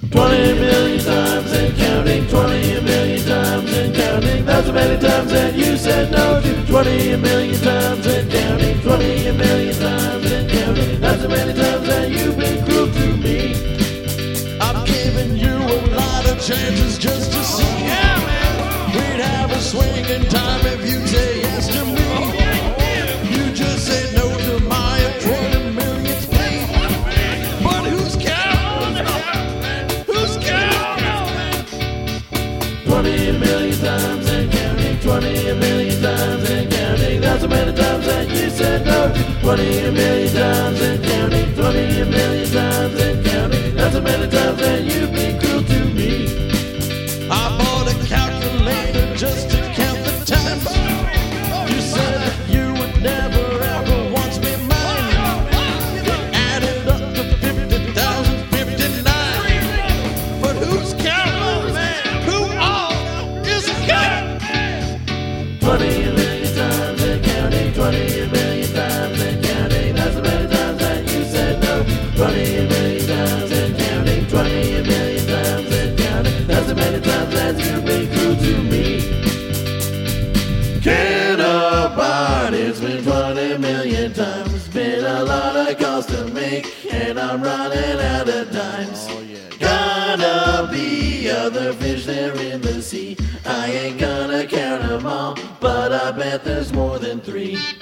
20 million times and counting, 20 million times and counting. That's how many times that you said no to. 20 million times and counting, 20 million times and counting. That's how many times that you've been cruel to me. I'm giving you a lot of chances just to see. Yeah, man. We'd have a swinging time if you'd say yes to me. You just said no to my 20 million plea. But who's counting? Who's counting? 20 million times and counting, 20 million times and counting. That's how many times that you said no to. 20 million times and counting, 20 million times and counting. That's how many times that you've been cruel to me. I bought a calculator just to count the times. You said that you would never ever once be mine. It added up to 50,059. But who's counting, man? Who all is counting? 20 million times and counting, 20 million times and counting. That's how many times that you said no. 20 million times and counting, 20 million times and counting. That's how many times that you've been cruel to me. Can abide, it's been 20 million times. It's been a lot of calls to make, and I'm running out of times. Gotta be other fish there in the sea. I ain't gonna count them all, but I bet there's more than 3.